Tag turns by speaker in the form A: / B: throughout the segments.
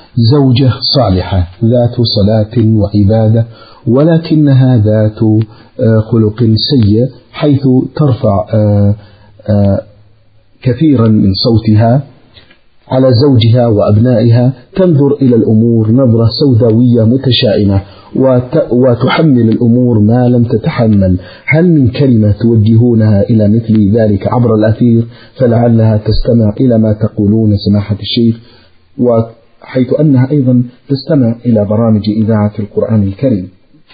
A: زوجة صالحة ذات صلاة وعبادة، ولكنها ذات خلق سيء، حيث ترفع كثيرا من صوتها على زوجها وأبنائها، تنظر إلى الأمور نظرة سوداوية متشائمة، وتحمل الأمور ما لم تتحمل. هل من كلمة توجهونها إلى مثل ذلك عبر الأثير فلعلها تستمع إلى ما تقولون سماحة الشيخ، وحيث أنها أيضا تستمع إلى برامج إذاعة القرآن الكريم؟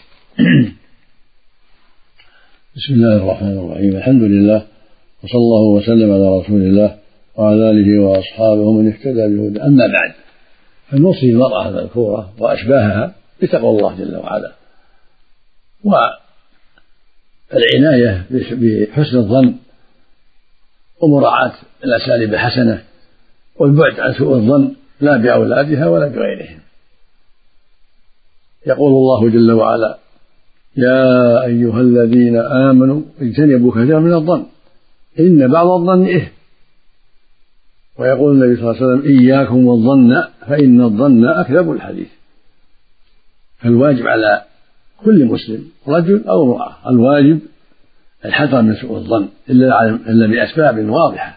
B: بسم الله الرحمن الرحيم. الحمد لله، وصلى الله وسلم على رسول الله وعلى آله وأصحابه ومن اهتدى بهداه. أما بعد، فنوصي المرأة المذكورة وأشباهها بتقوى الله جل وعلا، والعناية بحسن الظن ومراعاة الأساليب الحسنة، والبعد عن سوء الظن لا بأولادها ولا بغيرهم. يقول الله جل وعلا: يا أيها الذين آمنوا اجتنبوا كثيرا من الظن إن بعض الظن إثم. ويقول النبي صلى الله عليه وسلم: إياكم والظن فإن الظن أكذب الحديث. فالواجب على كل مسلم رجل أو امرأة الواجب الحذر من سوء الظن إلا بأسباب واضحة،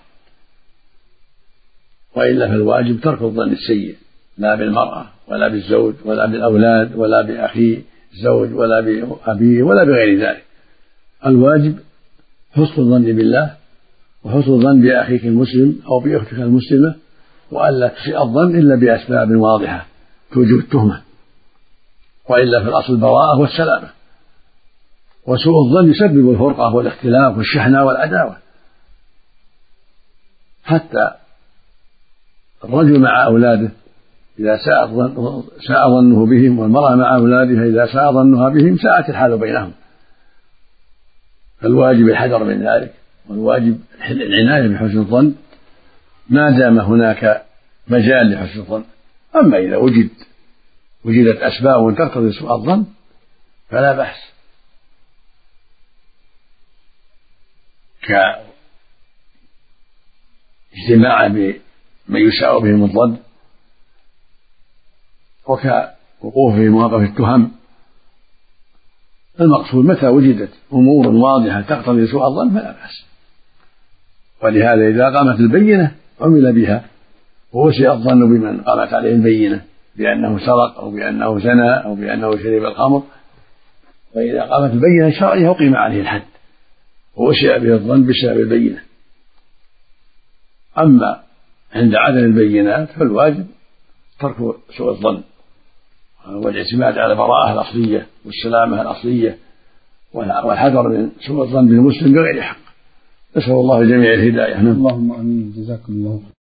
B: وإلا فالواجب ترك الظن السيء، لا بالمرأة ولا بالزوج ولا بالأولاد ولا بأخيه الزوج ولا بأبيه ولا بغير ذلك. الواجب حسن الظن بالله، وحسن الظن بأخيك المسلم أو بأختك المسلمة، وألا تسيء الظن إلا بأسباب واضحة توجب التهمة، وإلا في الأصل البراءة والسلامة. وسوء الظن يسبب الفرقة والاختلاف والشحنة والعداوة. حتى الرجل مع أولاده إذا ساء ظنه بهم، والمرأة مع أولادها إذا ساء ظنها بهم ساءت الحال بينهم. فالواجب الحذر من ذلك، والواجب العناية بحسن الظن ما دام هناك مجال لحسن الظن. أما إذا وجدت أسباب تقتضي سوء الظن فلا بأس، كاجتماع بمن يساء بهم الظن، وكوقوف في مواقف التهم. المقصود متى وجدت أمور واضحة تقتضي سوء الظن فلا بأس. ولهذا إذا قامت البينة عمل بها، ووسع الظن بمن قامت عليه البينة بأنه سرق أو بأنه زنى أو بأنه شرب الخمر، فإذا قامت البينة الشرعية أقيم عليه الحد ووسع به الظن بسبب البينة. أما عند عدم البينات فالواجب ترك سوء الظن والاعتماد على البراءة الأصلية والسلامة الأصلية، والحذر من سوء الظن بالمسلم بغير حق. نسأل الله الجميع الهداية.
A: اللهم آمين. جزاكم الله.